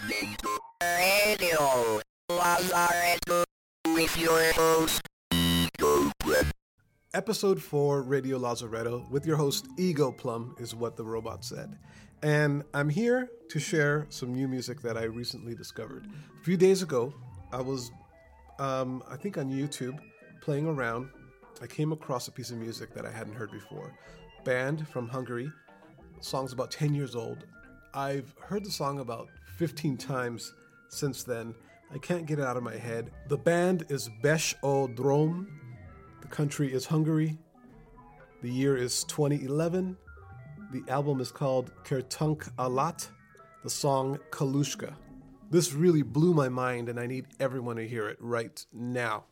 listening to Radio Lazaretto with your host, Ego Plum. Episode 4, Radio Lazaretto, with your host, Ego Plum, is what the robot said. And I'm here to share some new music that I recently discovered. A few days ago, I was, I think on YouTube, playing around. I came across a piece of music that I hadn't heard before. Band from Hungary. Song's about 10 years old. I've heard the song about 15 times since then. I can't get it out of my head. The band is Besh O Drom. The country is Hungary. The year is 2011. The album is called Kertunk Alat. The song Kalushka. This really blew my mind, and I need everyone to hear it right now.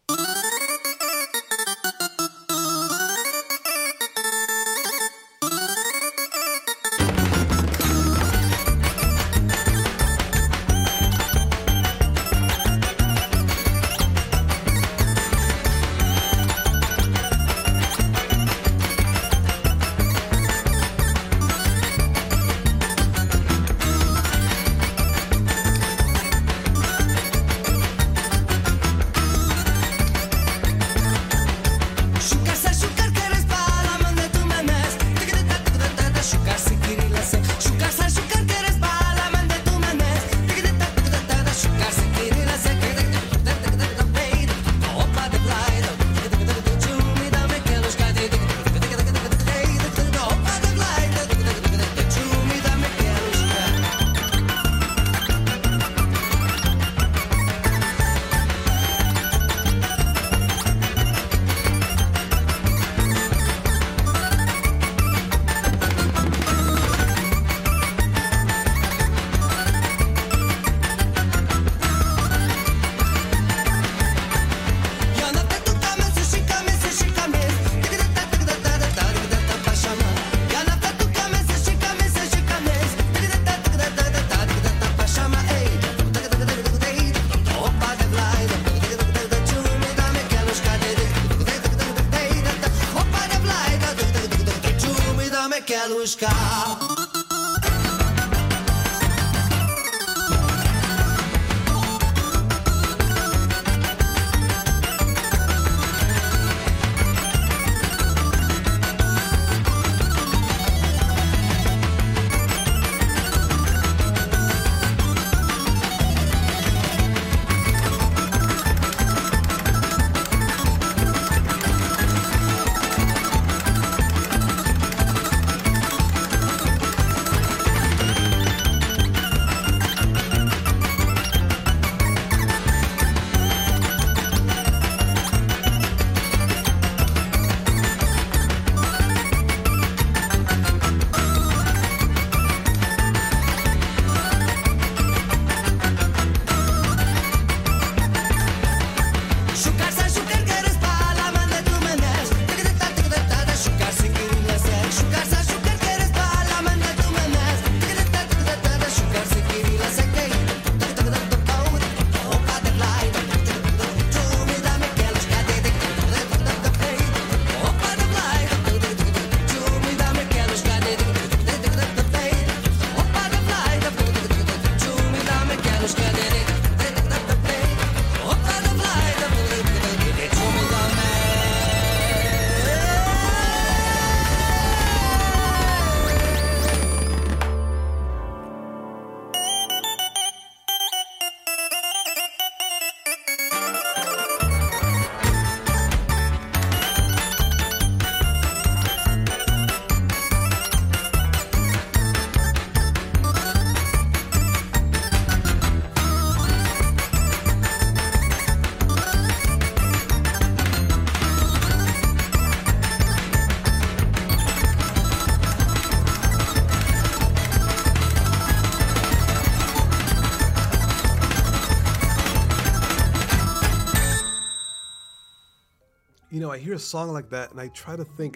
You know, I hear a song like that and I try to think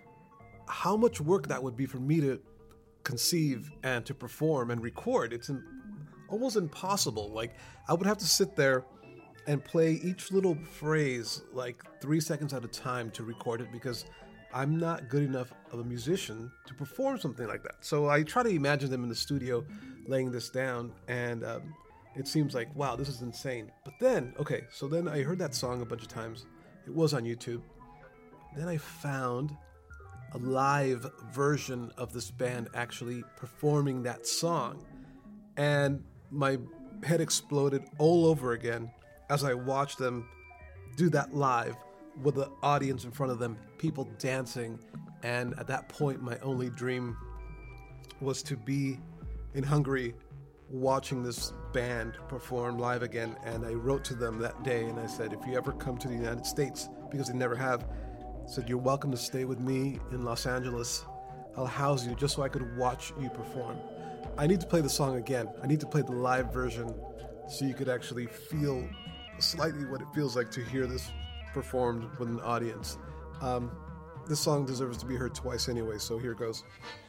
how much work that would be for me to conceive and to perform and record. It's almost impossible. Like, I would have to sit there and play each little phrase like 3 seconds at a time to record it, because I'm not good enough of a musician to perform something like that. So I try to imagine them in the studio laying this down, and it seems like, wow, this is insane. But then, so then I heard that song a bunch of times. It was on YouTube. Then I found a live version of this band actually performing that song. And my head exploded all over again as I watched them do that live with the audience in front of them, people dancing. And at that point, my only dream was to be in Hungary watching this band perform live again. And I wrote to them that day and I said, if you ever come to the United States, because they never have, I said, you're welcome to stay with me in Los Angeles. I'll house you just so I could watch you perform. I need to play the song again. I need to play the live version so you could actually feel slightly what it feels like to hear this performed with an audience. This song deserves to be heard twice anyway, so here goes.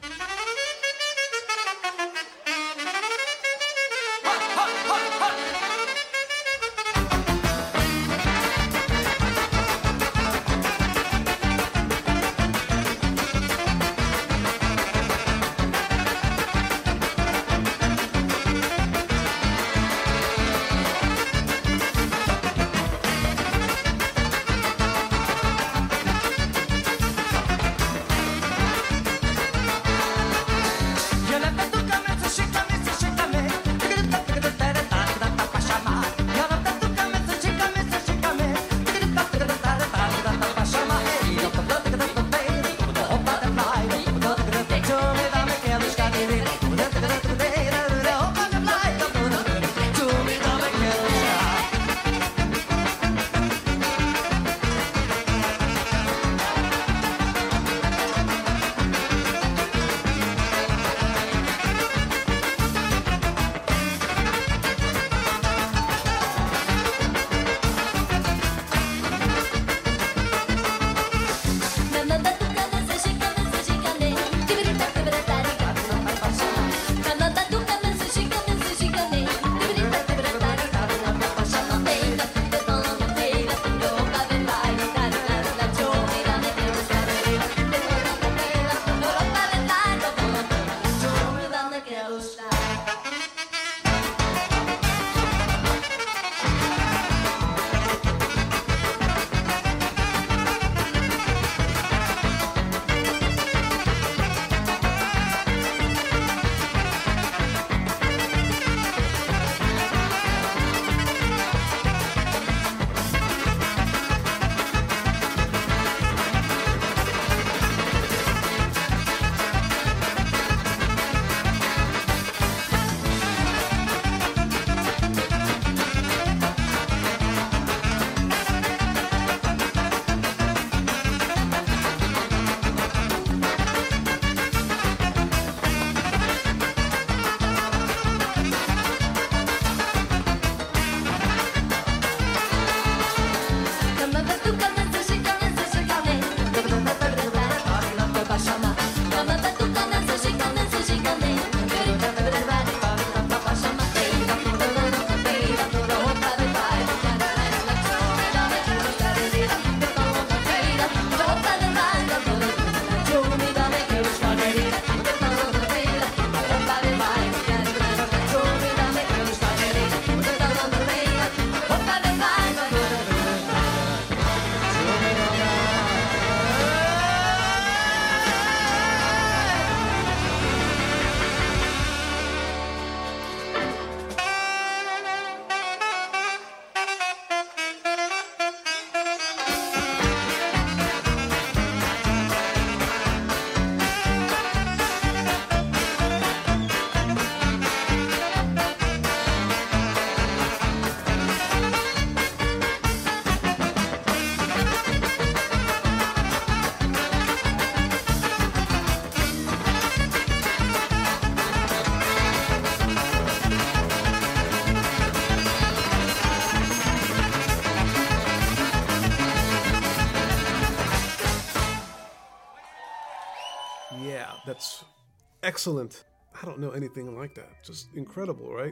Yeah, that's excellent. I don't know anything like that. Just incredible, right?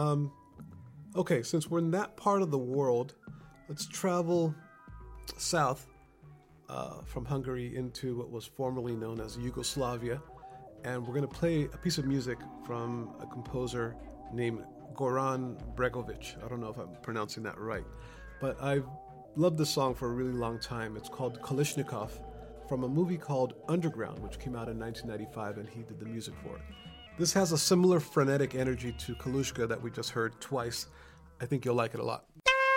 Okay, since we're in that part of the world, let's travel south from Hungary into what was formerly known as Yugoslavia. And we're going to play a piece of music from a composer named Goran Bregovic. I don't know if I'm pronouncing that right, but I've loved this song for a really long time. It's called Kalishnikov, from a movie called Underground, which came out in 1995, and he did the music for it. This has a similar frenetic energy to Kalushka that we just heard twice. I think you'll like it a lot.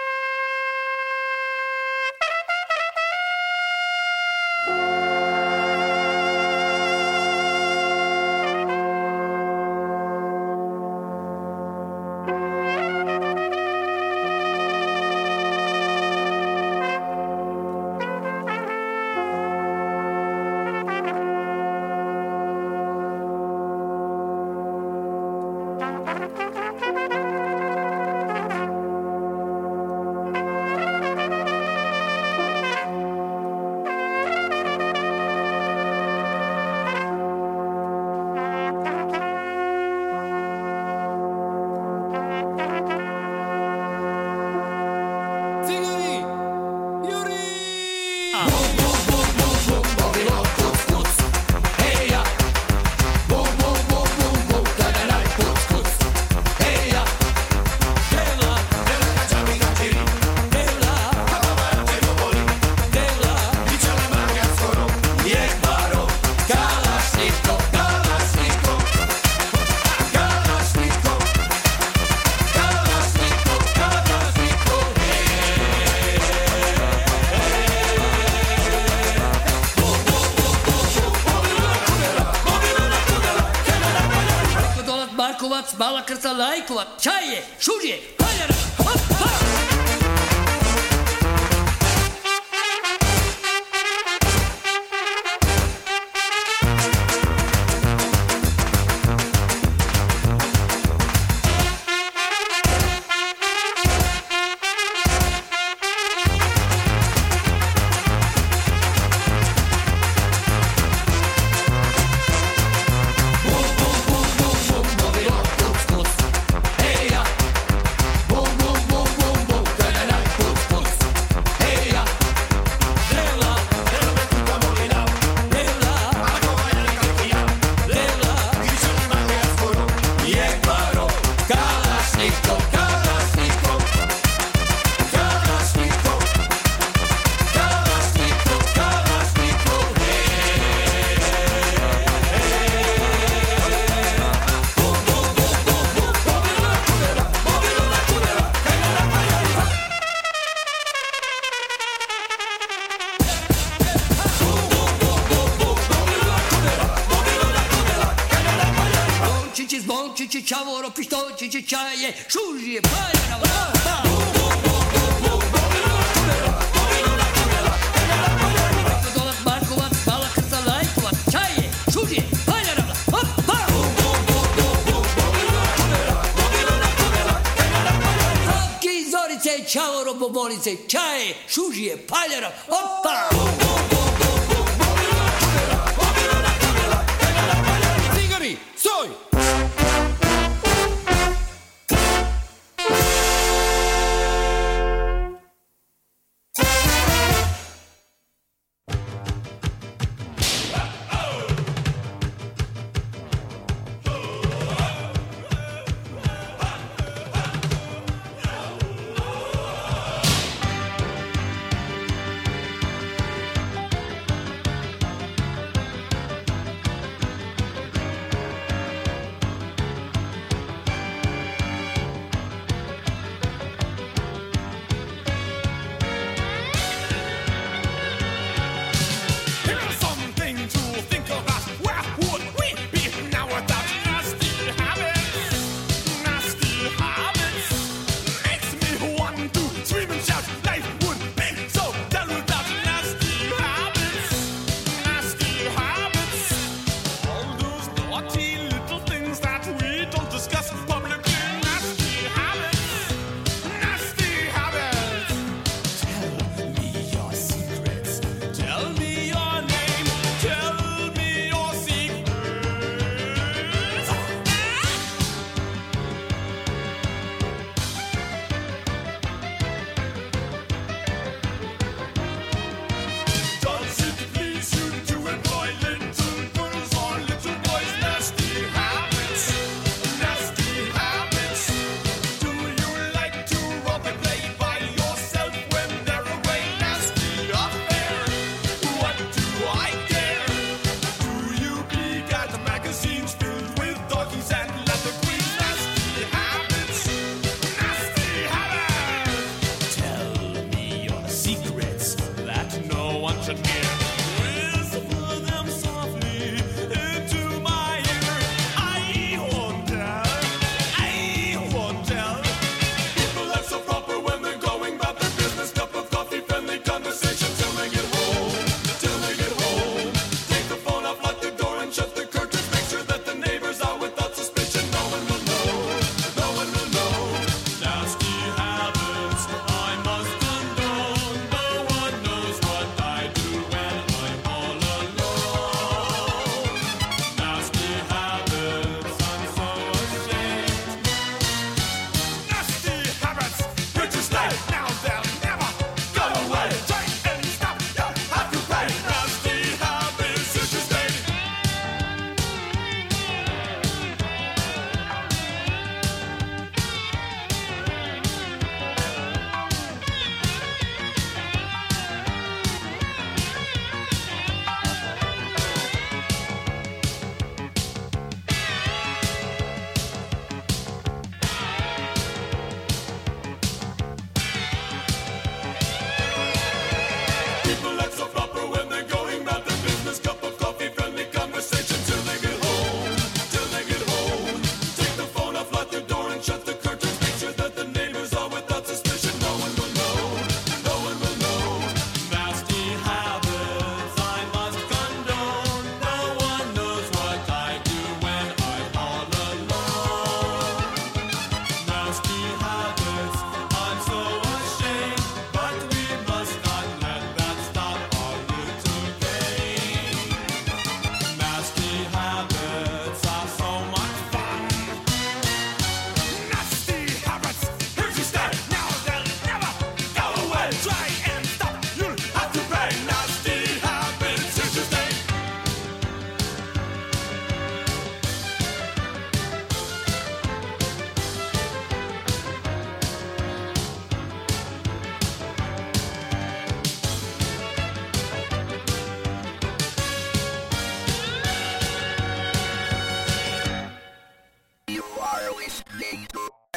Balakrca lajkova, čaje, šužje, paljara, hop, hop! Zvončići, čavoro, pištolčići, čaje, šužije, paljara, vapa! Dolat, Markovac, Balakrca, lajkovac, čaje, šužije, paljara, vapa! Zovki, zorice, čavoro, bobonice, čaje, šužije, paljara, vapa! Cigari, soj!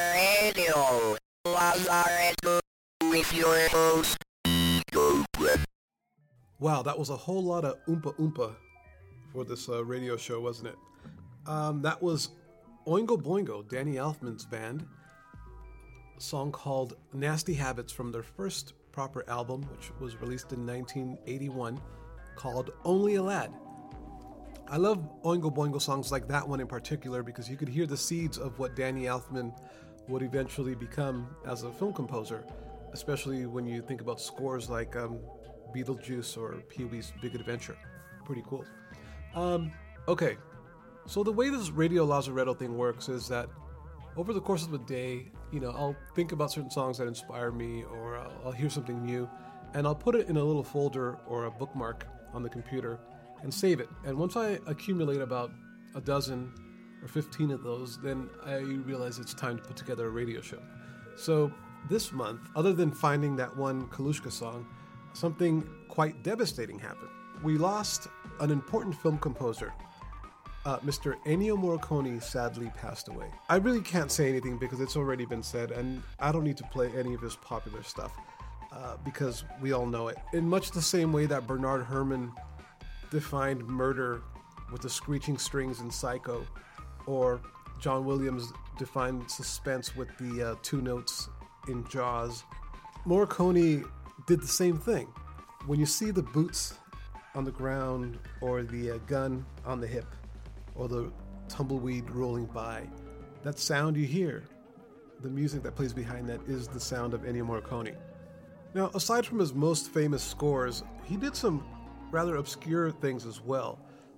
Radio Lazaretto with your host, Eagle Plum. Wow, that was a whole lot of oompa oompa for this radio show, wasn't it? That was Oingo Boingo, Danny Elfman's band, a song called Nasty Habits from their first proper album, which was released in 1981, called Only a Lad. I love Oingo Boingo songs like that one in particular because you could hear the seeds of what Danny Elfman would eventually become as a film composer, especially when you think about scores like Beetlejuice or Pee-wee's Big Adventure. Pretty cool. Okay, so the way this Radio Lazaretto thing works is that over the course of a day, I'll think about certain songs that inspire me, or I'll hear something new, and I'll put it in a little folder or a bookmark on the computer and save it. And once I accumulate about a dozen or 15 of those, then I realize it's time to put together a radio show. So this month, other than finding that one Kalushka song, something quite devastating happened. We lost an important film composer. Mr. Ennio Morricone sadly passed away. I really can't say anything because it's already been said, and I don't need to play any of his popular stuff because we all know it. In much the same way that Bernard Herrmann defined murder with the screeching strings in Psycho, or John Williams defined suspense with the two notes in Jaws, Morricone did the same thing. When you see the boots on the ground, or the gun on the hip, or the tumbleweed rolling by, that sound you hear, the music that plays behind that, is the sound of Ennio Morricone. Now, aside from his most famous scores, he did some rather obscure things as well.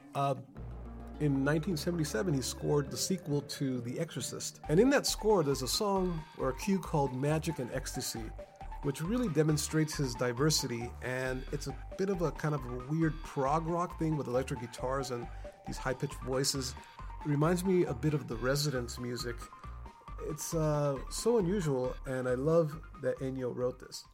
In 1977, he scored the sequel to The Exorcist. And in that score, there's a song or a cue called Magic and Ecstasy, which really demonstrates his diversity. And it's a bit of a kind of a weird prog rock thing with electric guitars and these high-pitched voices. It reminds me a bit of the Residents music. It's so unusual, and I love that Ennio wrote this.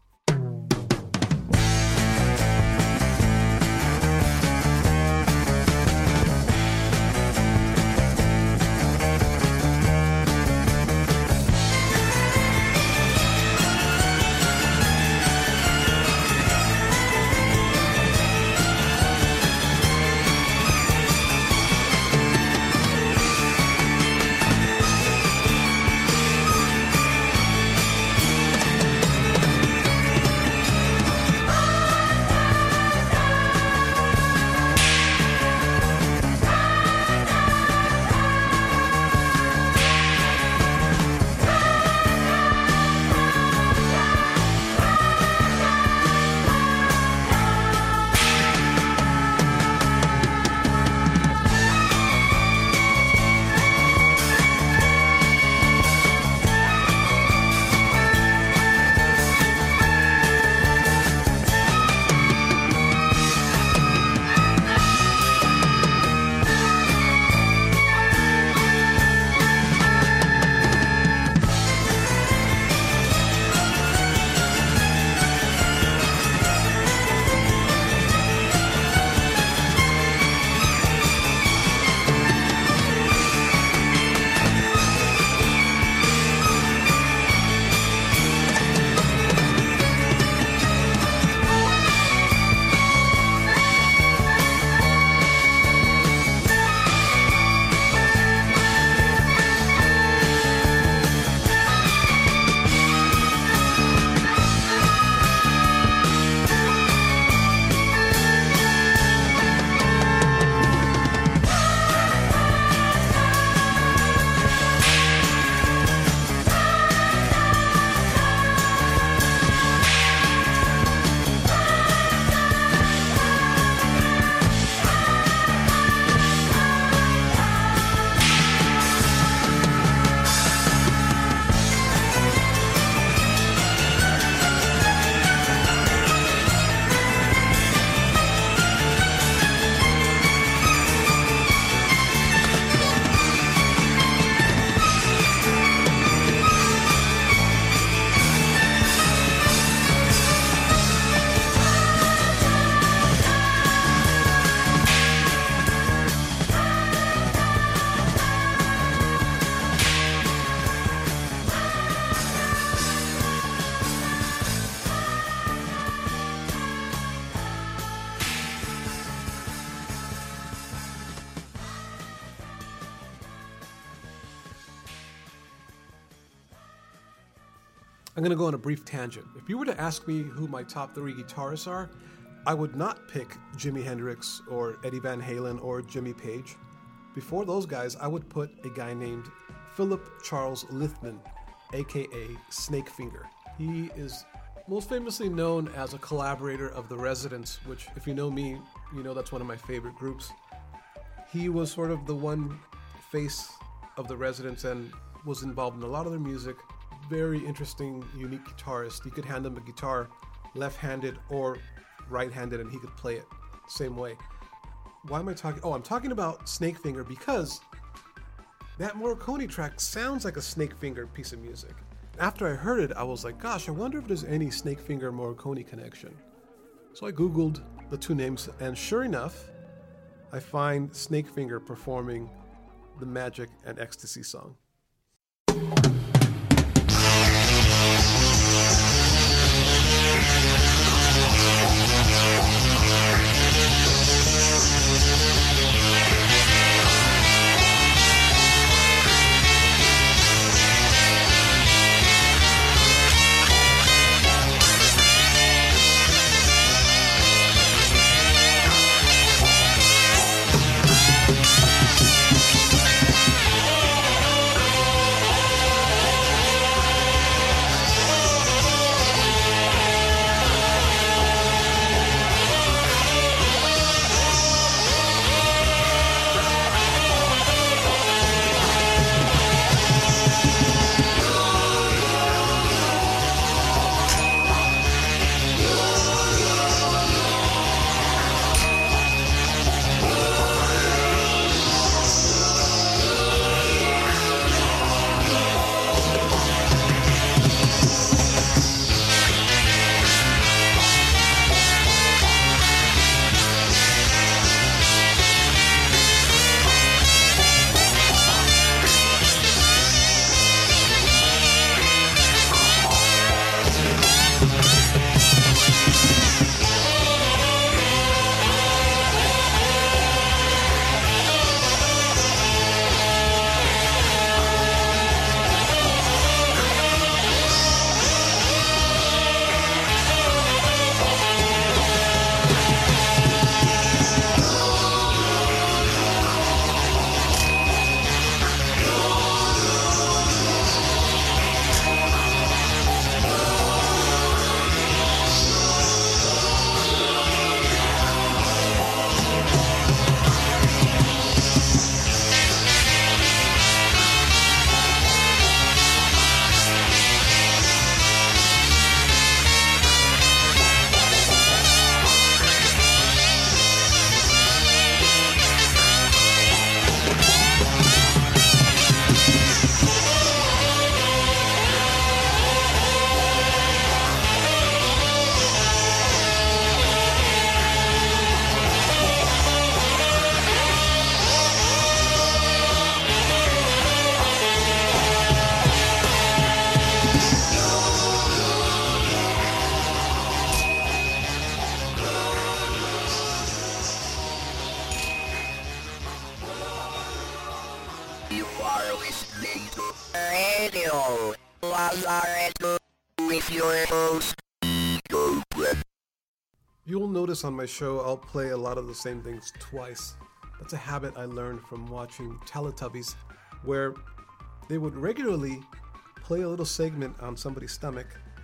I'm going to go on a brief tangent. If you were to ask me who my top 3 guitarists are, I would not pick Jimi Hendrix or Eddie Van Halen or Jimmy Page. Before those guys, I would put a guy named Philip Charles Lithman, aka Snakefinger. He is most famously known as a collaborator of The Residents, which, if you know me, you know that's one of my favorite groups. He was sort of the one face of The Residents and was involved in a lot of their music. Very interesting, unique guitarist. You could hand him a guitar left-handed or right-handed and he could play it the same way. Why am I talking? Oh, I'm talking about Snakefinger because that Morricone track sounds like a Snakefinger piece of music. After I heard it, I was like, gosh, I wonder if there's any Snakefinger Morricone connection. So I Googled the two names, and sure enough, I find Snakefinger performing the Magic and Ecstasy song. You are listening to Radio Lazaretto with your host, Eagle Plum. You'll notice on my show I'll play a lot of the same things twice. That's a habit I learned from watching Teletubbies, where they would regularly play a little segment on somebody's stomach,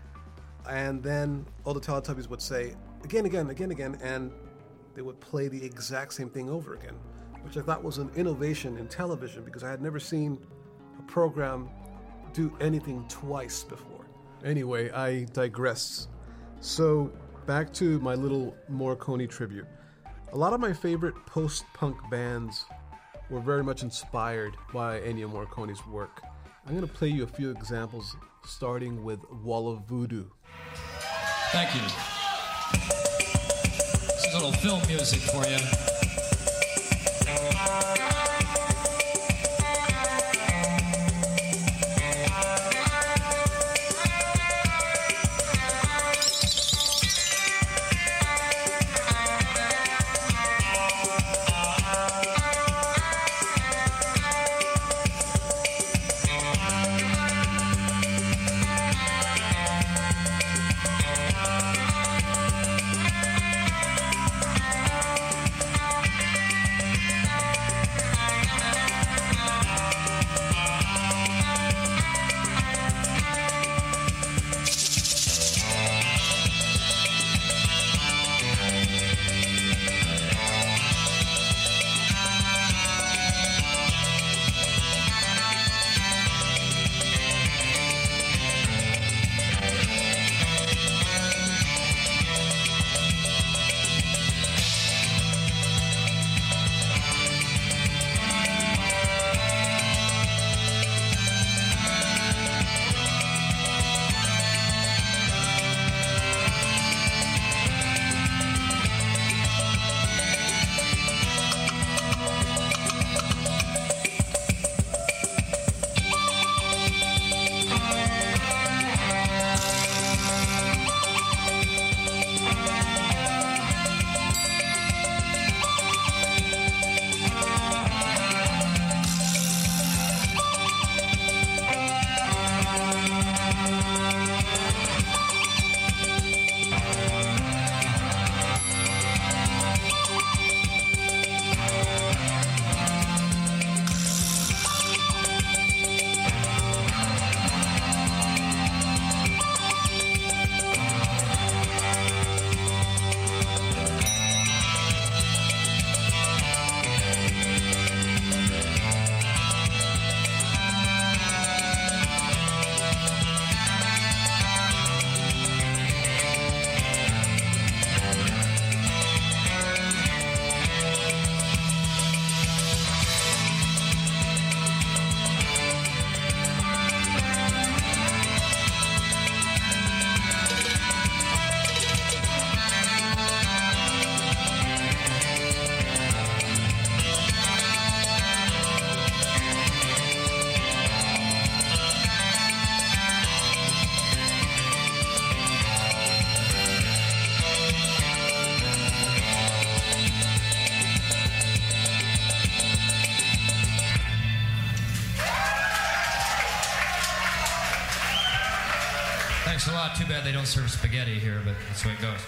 and then all the Teletubbies would say, again, and they would play the exact same thing over again, which I thought was an innovation in television because I had never seen a program do anything twice before. Anyway, I digress. So, back to my little Morricone tribute. A lot of my favorite post-punk bands were very much inspired by Ennio Morricone's work. I'm going to play you a few examples, starting with Wall of Voodoo. Thank you. This is a little film music for you. Thanks a lot. Too bad they don't serve spaghetti here, but that's the way it goes.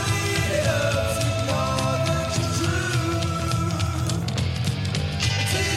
It's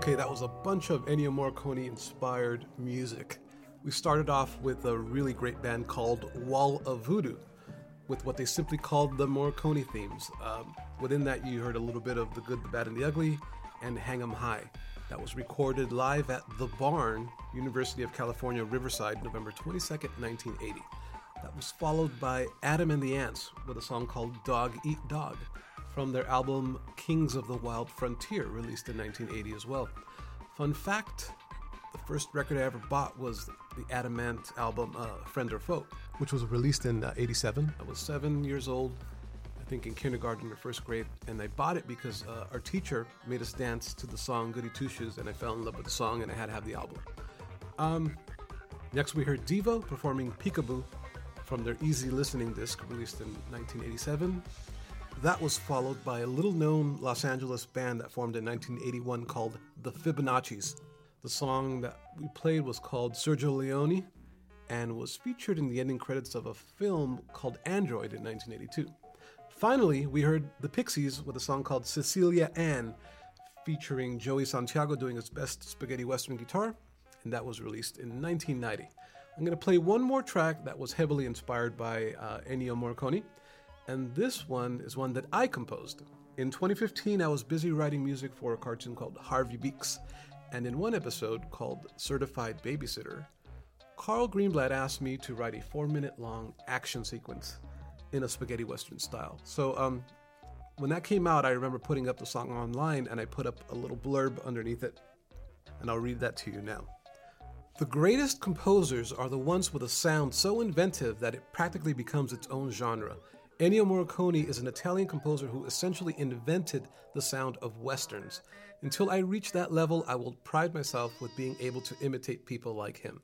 Okay, that was a bunch of Ennio Morricone inspired music. We started off with a really great band called Wall of Voodoo, with what they simply called the Morricone themes. Within that, you heard a little bit of The Good, the Bad, and the Ugly, and Hang 'em High. That was recorded live at The Barn, University of California, Riverside, November 22nd, 1980. That was followed by Adam and the Ants with a song called Dog Eat Dog from their album Kings of the Wild Frontier, released in 1980 as well. Fun fact, the first record I ever bought was the Adam Ant album Friend or Foe, which was released in 87. I was 7 years old, I think in kindergarten or first grade, and I bought it because our teacher made us dance to the song Goody Two Shoes, and I fell in love with the song and I had to have the album. Next we heard Devo performing Peekaboo from their Easy Listening disc, released in 1987. That was followed by a little-known Los Angeles band that formed in 1981 called the Fibonaccis. The song that we played was called Sergio Leone and was featured in the ending credits of a film called Android in 1982. Finally, we heard the Pixies with a song called Cecilia Ann, featuring Joey Santiago doing his best spaghetti western guitar, and that was released in 1990. I'm going to play one more track that was heavily inspired by Ennio Morricone, and this one is one that I composed. In 2015, I was busy writing music for a cartoon called Harvey Beaks, and in one episode called Certified Babysitter, Carl Greenblatt asked me to write a 4-minute long action sequence in a spaghetti western style. So when that came out, I remember putting up the song online, and I put up a little blurb underneath it, and I'll read that to you now. The greatest composers are the ones with a sound so inventive that it practically becomes its own genre. Ennio Morricone is an Italian composer who essentially invented the sound of westerns. Until I reach that level, I will pride myself with being able to imitate people like him.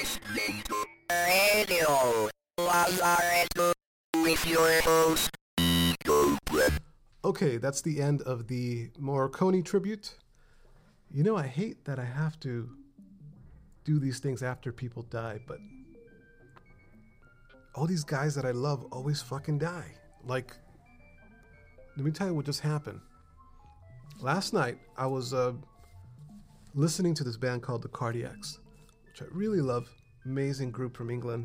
listening to Radio Lazaretto with your host, Ego Plum. Okay, that's the end of the Morricone tribute. You know, I hate that I have to do these things after people die, but all these guys that I love always fucking die. Like, let me tell you what just happened. Last night, I was listening to this band called the Cardiacs, which I really love. Amazing group from England.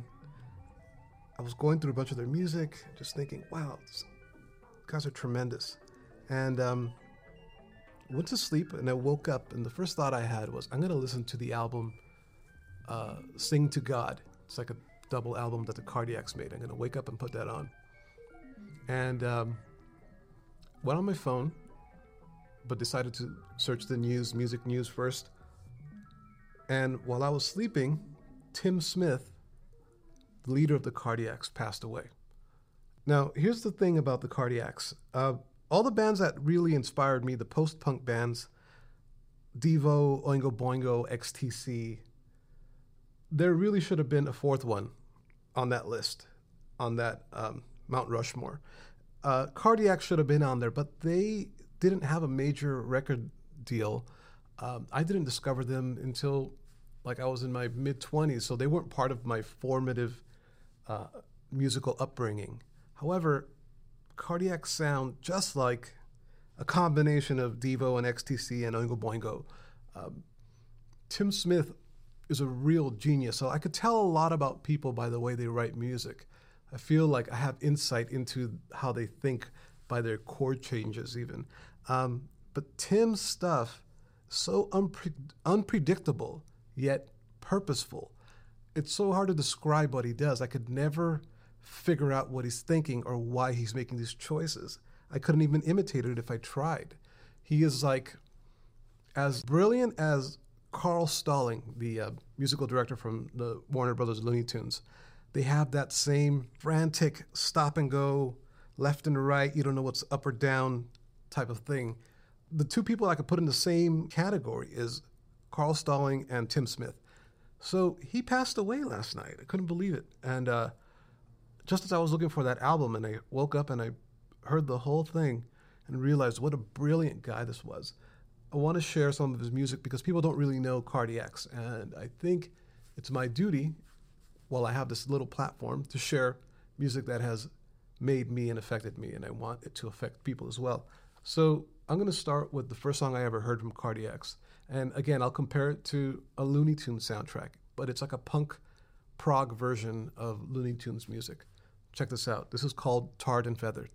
I was going through a bunch of their music, just thinking, wow, these guys are tremendous. And went to sleep, and I woke up, and the first thought I had was, I'm going to listen to the album Sing to God. It's like a double album that the Cardiacs made. I'm going to wake up and put that on. And went on my phone, but decided to search the news, music news first. And while I was sleeping, Tim Smith, the leader of the Cardiacs, passed away. Now, here's the thing about the Cardiacs. All the bands that really inspired me, the post-punk bands, Devo, Oingo Boingo, XTC, there really should have been a fourth one on that list, on that Mount Rushmore. Cardiacs should have been on there, but they didn't have a major record deal. I didn't discover them until like I was in my mid-20s, so they weren't part of my formative musical upbringing. However, Cardiacs sound just like a combination of Devo and XTC and Oingo Boingo. Tim Smith is a real genius, so I could tell a lot about people by the way they write music. I feel like I have insight into how they think by their chord changes even. But Tim's stuff is so unpredictable, yet purposeful. It's so hard to describe what he does. I could never figure out what he's thinking or why he's making these choices. I couldn't even imitate it if I tried. He is like as brilliant as Carl Stalling, the musical director from the Warner Brothers Looney Tunes. They have that same frantic stop and go, left and right, you don't know what's up or down type of thing. The two people I could put in the same category is Carl Stalling and Tim Smith. So he passed away last night. I couldn't believe it. And just as I was looking for that album and I woke up and I heard the whole thing and realized what a brilliant guy this was. I want to share some of his music because people don't really know Cardiacs. And I think it's my duty, while I have this little platform, to share music that has made me and affected me, and I want it to affect people as well. So I'm going to start with the first song I ever heard from Cardiacs. And again, I'll compare it to a Looney Tunes soundtrack, but it's like a punk prog version of Looney Tunes music. Check this out. This is called Tarred and Feathered.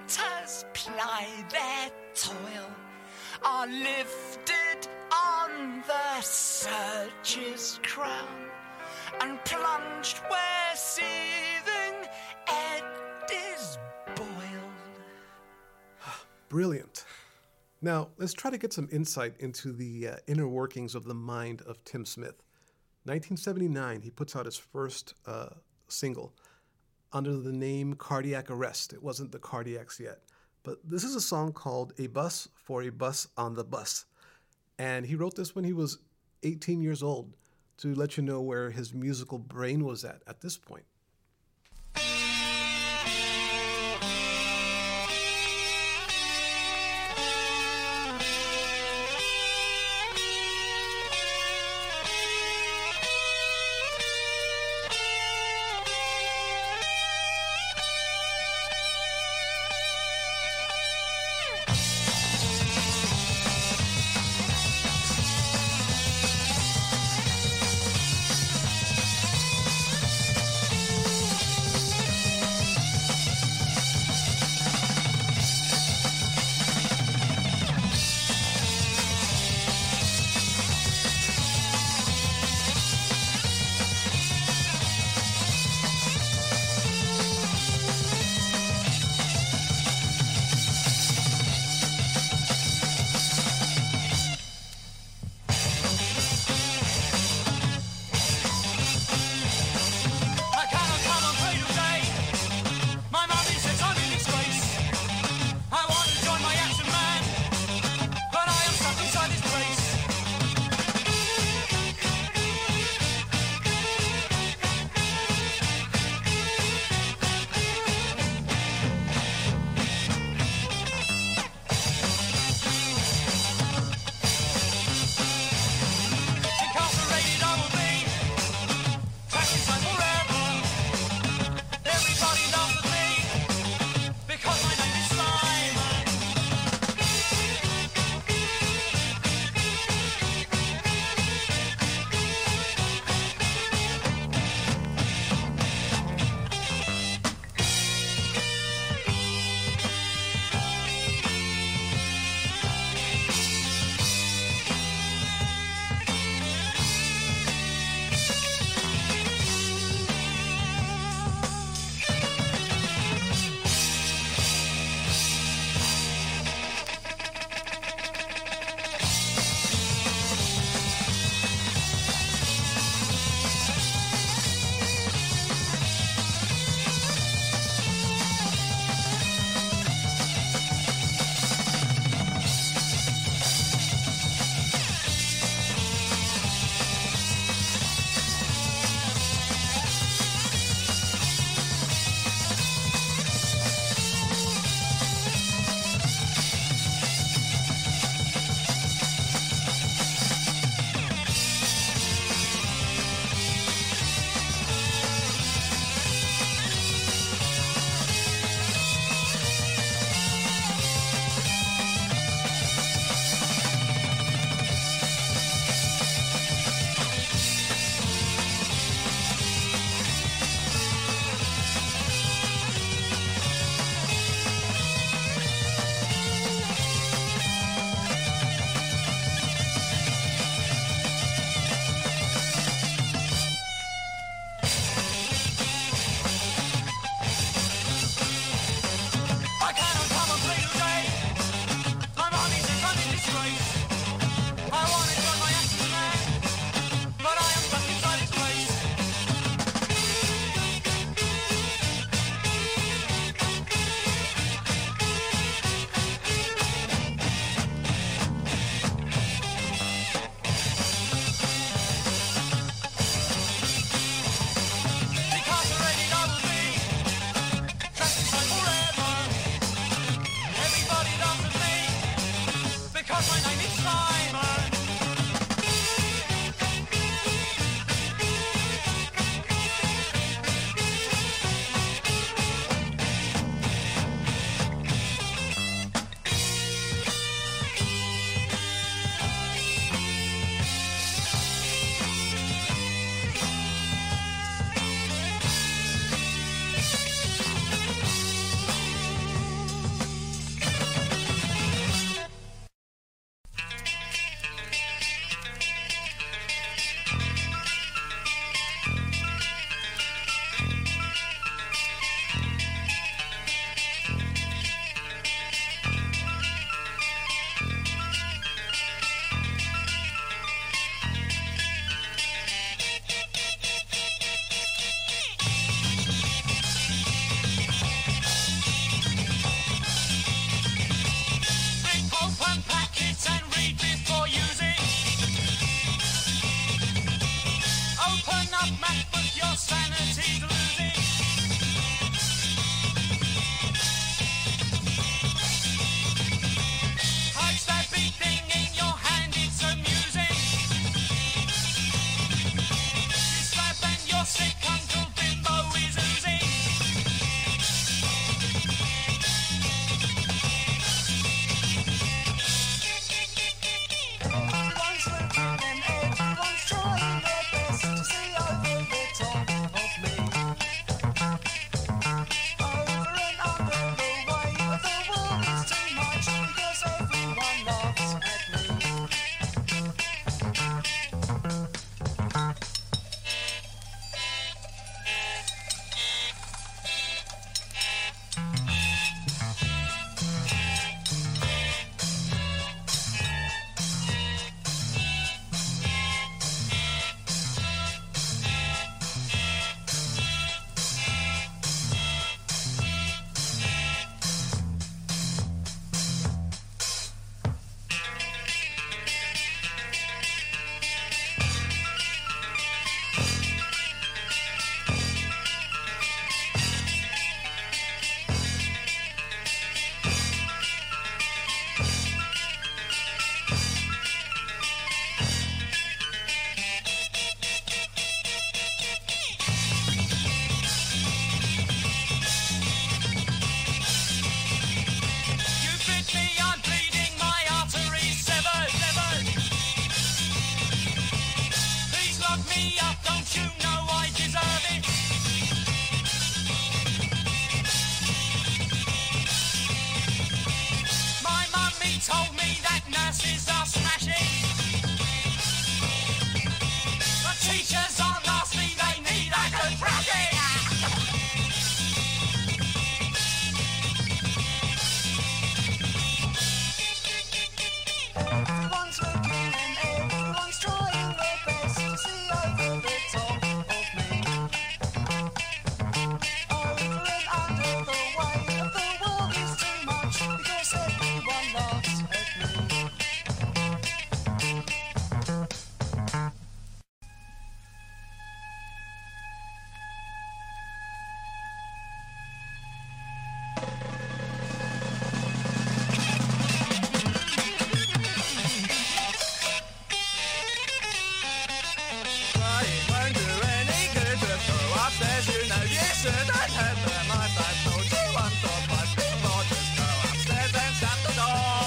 hunters ply their toil, are lifted on the surge's crown, and plunged where seething eddies boiled. Brilliant. Now, let's try to get some insight into the inner workings of the mind of Tim Smith. 1979, he puts out his first single under the name Cardiac Arrest. It wasn't the Cardiacs yet. But this is a song called A Bus for a Bus on the Bus. And he wrote this when he was 18 years old, to let you know where his musical brain was at this point. nurses are smashing. The teachers are nasty, they need a good brushing. Everyone's working and everyone's trying their best to see over the top of me. Over and under the weight of the world is too much because everyone laughs at me. Won't do any good to go upstairs, you know you shouldn't have the life I told you once or twice before. Just go upstairs and shut the door.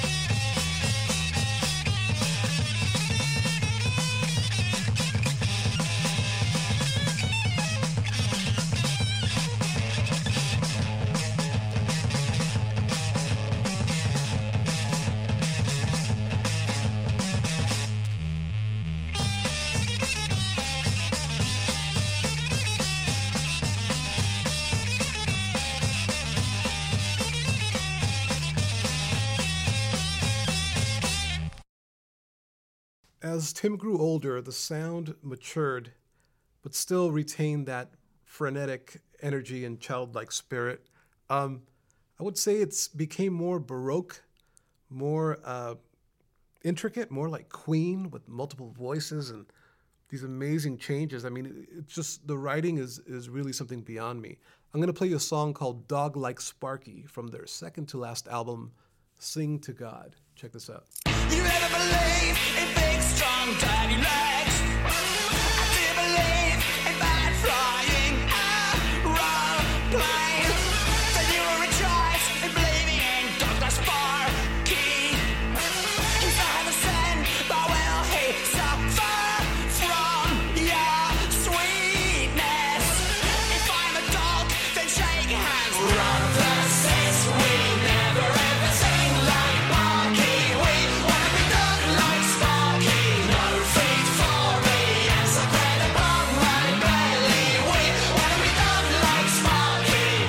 As Tim grew older, the sound matured, but still retained that frenetic energy and childlike spirit. I would say it's became more Baroque, more intricate, more like Queen with multiple voices and these amazing changes. I mean, it's just the writing is really something beyond me. I'm going to play you a song called Dog Like Sparky from their second to last album, Sing to God. Check this out. You ever believe in big, strong, dirty legs? I do believe in bad flying aeroplane. Then you will rejoice in believing in Dr. Sparky. He's the heaven sent, but will he suffer from your sweetness? If I'm a dog, then shake hands. Brother says we never ever sing like Sparky. We wanna be dog like Sparky. No feet for me and some bread upon my belly. We wanna be dog like Sparky.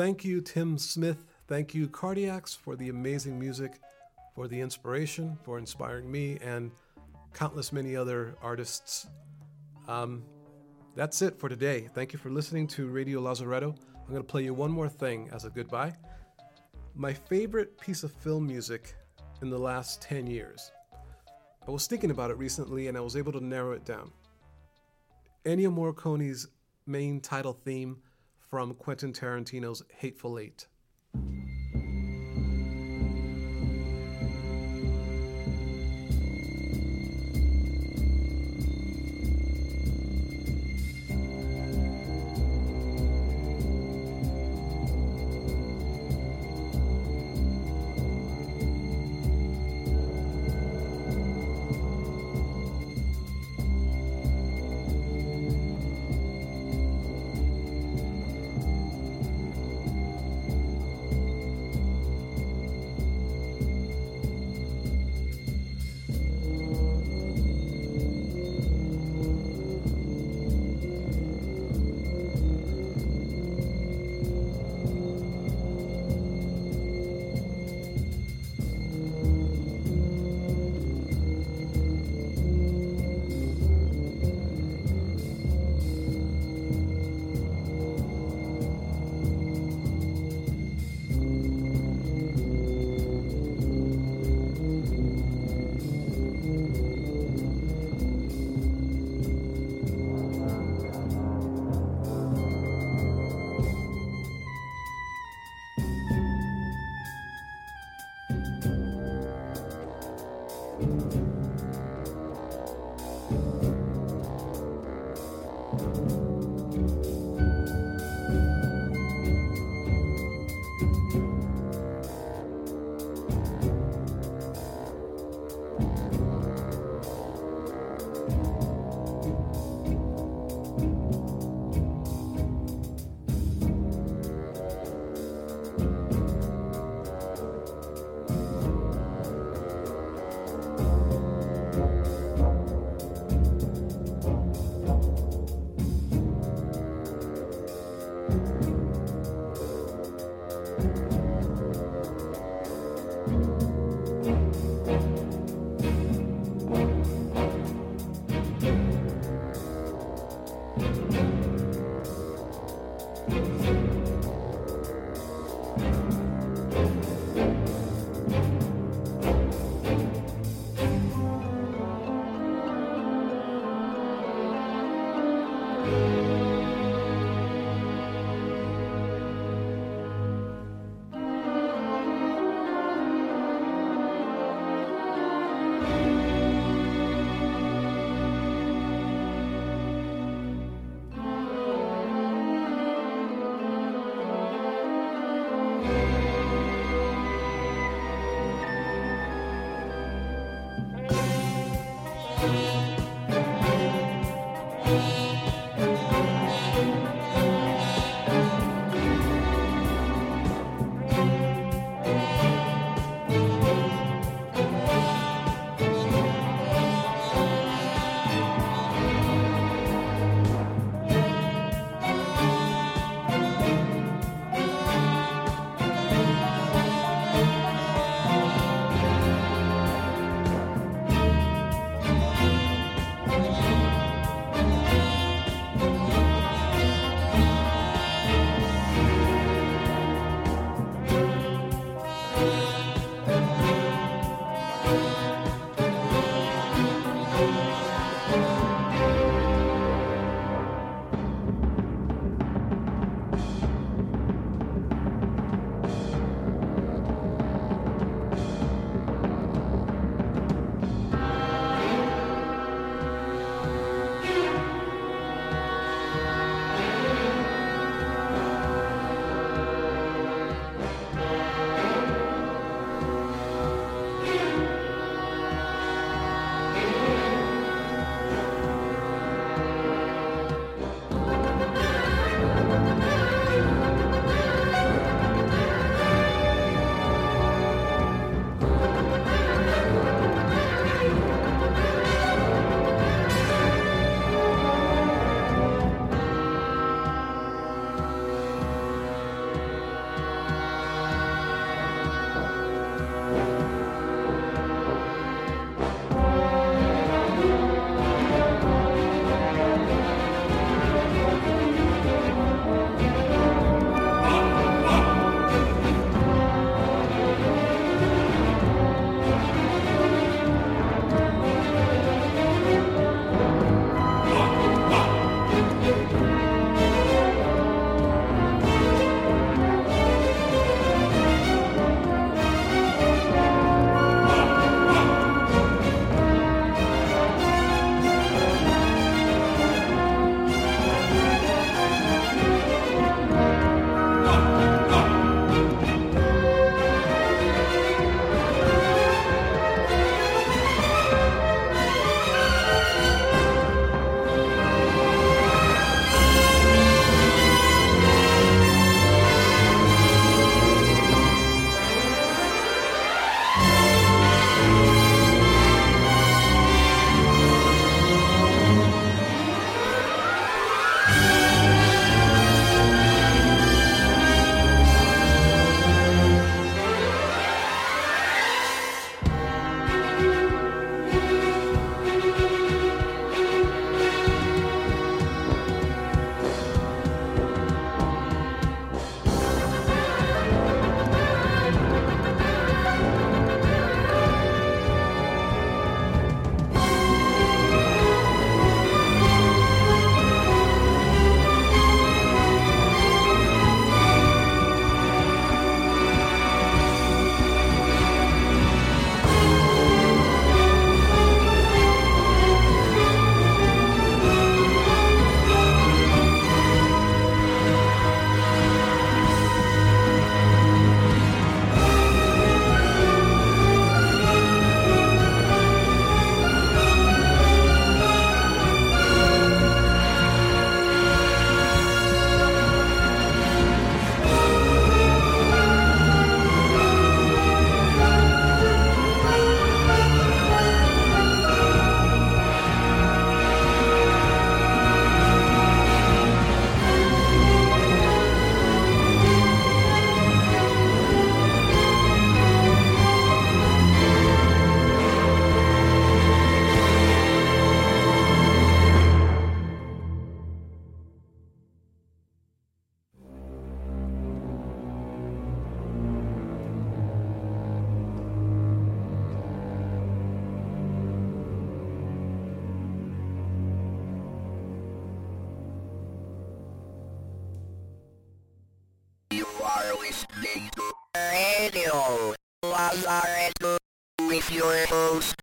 Thank you, Tim Smith. Thank you, Cardiacs, for the amazing music, for the inspiration, for inspiring me and countless many other artists. That's it for today. Thank you for listening to Radio Lazaretto. I'm going to play you one more thing as a goodbye. My favorite piece of film music in the last 10 years. I was thinking about it recently and I was able to narrow it down. Ennio Morricone's main title theme from Quentin Tarantino's Hateful Eight. are listening to Radio Lazaretto with your host,